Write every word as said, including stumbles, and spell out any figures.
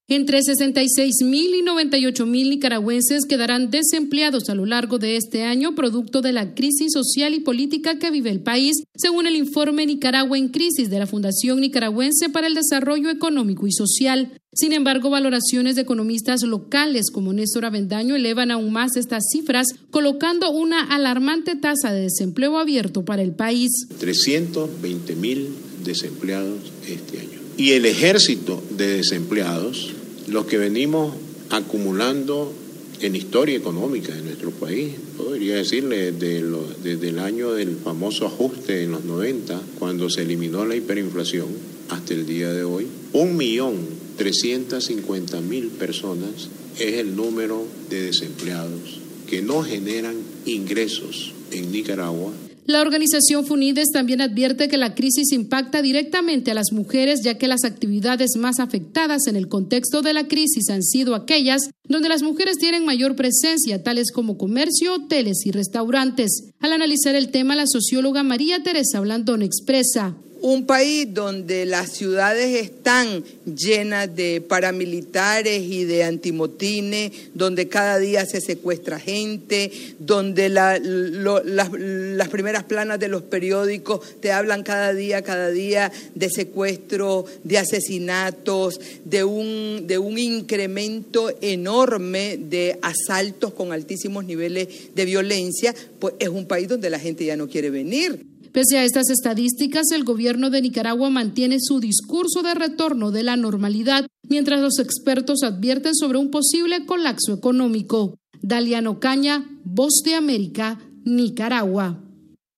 Entre sesenta y seis mil y noventa y ocho mil nicaragüenses quedarán desempleados a lo largo de este año, producto de la crisis social y política que vive el país, según el informe Nicaragua en Crisis de la Fundación Nicaragüense para el Desarrollo Económico y Social. Sin embargo, valoraciones de economistas locales como Néstor Avendaño elevan aún más estas cifras, colocando una alarmante tasa de desempleo abierto para el país. trescientos veinte mil desempleados este año. Y el ejército de desempleados, los que venimos acumulando en historia económica de nuestro país, podría decirle desde, lo, desde el año del famoso ajuste en los noventa, cuando se eliminó la hiperinflación, hasta el día de hoy, un millón trescientos cincuenta mil personas es el número de desempleados que no generan ingresos en Nicaragua. La organización FUNIDES también advierte que la crisis impacta directamente a las mujeres, ya que las actividades más afectadas en el contexto de la crisis han sido aquellas donde las mujeres tienen mayor presencia, tales como comercio, hoteles y restaurantes. Al analizar el tema, la socióloga María Teresa Blandón expresa: un país donde las ciudades están llenas de paramilitares y de antimotines, donde cada día se secuestra gente, donde la, lo, las, las primeras planas de los periódicos te hablan cada día, cada día de secuestro, de asesinatos, de un, de un incremento enorme de asaltos con altísimos niveles de violencia, pues es un país donde la gente ya no quiere venir. Pese a estas estadísticas, el gobierno de Nicaragua mantiene su discurso de retorno de la normalidad, mientras los expertos advierten sobre un posible colapso económico. Daliano Caña, Voz de América, Nicaragua.